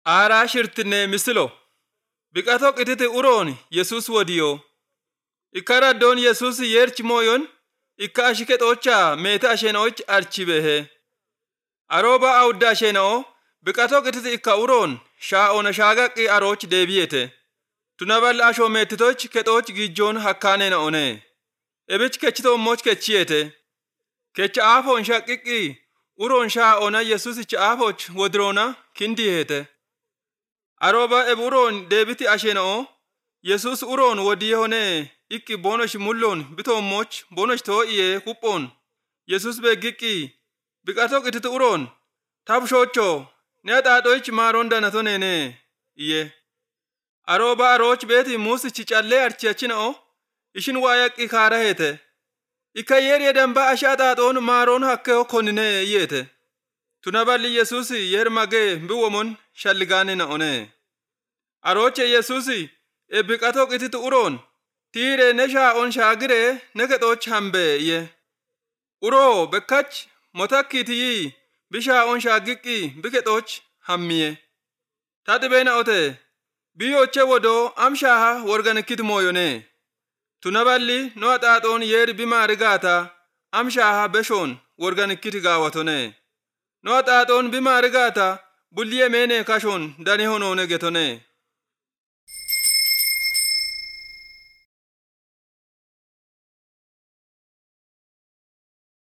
Aaraa shirtinne misilo. Biqatoo qititi uroon Yesuus wodiyoo. Ikkara doon Yesuus yerchi mooyon ikka ashike xoocha meeta asheenooch archibehe. Arooba awudda asheenoo biqatoo qititi ikka uroon shaa'oona shaagaqqi arooch deebiyete. Tunabal ashoo meettitoch kexooch gijjoon hakkaaneen one. Ebich kechito moch kechiyete. Kecha aafoon shaqqiqqi uroon shaa'oona Yesuusichi aafoch wodiroona kindiyete. Arooba eburoon deebiti asheenoo Yesuus uroon wodiyone ikki bonosh mulloon bitoon moch bonosh too'iyee kuphoon Yesuus beegiqqi biqatoo qititi uroon tabshocho ne xaaxoych maaroon danatonene iye. Arooba arooch beeti muusichi callee archiachinoo ishin waayaqqi kaarahete. Ikka yeeriye damba ashaa xaaxoon maaroon hakkeo konnine iyete. Tunaballi Yesuus yer magee biwomon shalligaanina one. Arooche Yesuus biqatoo qititi uroon tiire ne shaa'oon shaagire ne kexooch hambe iye. Uroo bekkach motakkitiyi bishaa'oon shaaggiqqi bikexooch hammiye. Taxibeena ote biyooche wodoo amshaaha worganikkiti mooyone. Tunaballi no axaaxoon yeeri bimaarigaata amshaaha beshoon worganikkiti gaawatone. No axaaxoon bimaarigaata bulliye meene kashoon dani honoone getone.